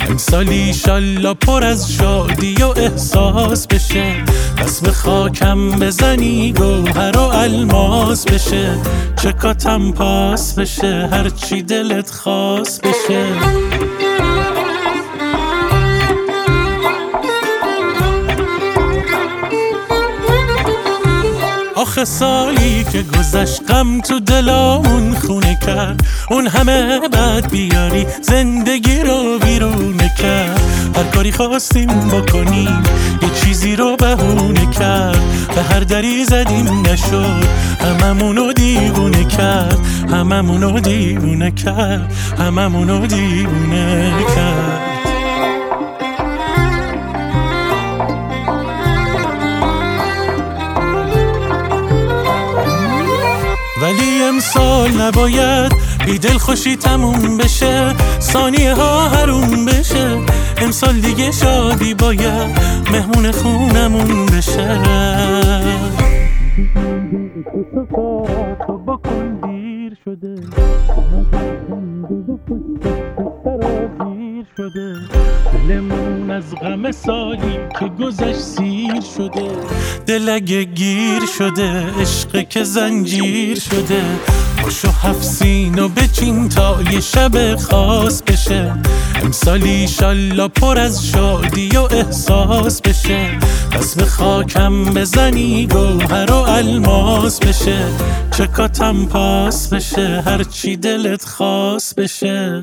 امسال ایشالله پر از شادی و احساس بشه، دست به خاکم بزنی گوهر و الماس بشه، چکاتم پاس بشه، هرچی دلت خواست بشه. آخه سالی که گذشت غم تو دلامون خونه کرد، اون همه بد بیاری زندگی رو ویرونه کرد. هر کاری خواستیم بکنیم یه چیزی رو بهونه کرد، به هر دری زدیم نشد، هممونو دیوونه کرد، هممونو دیوونه کرد، هممونو دیوونه کرد. ولی امسال نباید بی دل خوشی تموم بشه، ثانیه ها حروم بشه. امسال دیگه شادی باید مهمون خونمون بشه. دلمون از غم سالی که گذشت سیر شده، دل اگه گیر شده عشق که زنجیر شده. پاشو 7 سینو بچین تا یه شب خاص بشه، امسال ایشالله پر از شادی و احساس بشه، دست به خاکم بزنی گوهر و الماس بشه، چکاتم پاس بشه، هرچی دلت خواست بشه.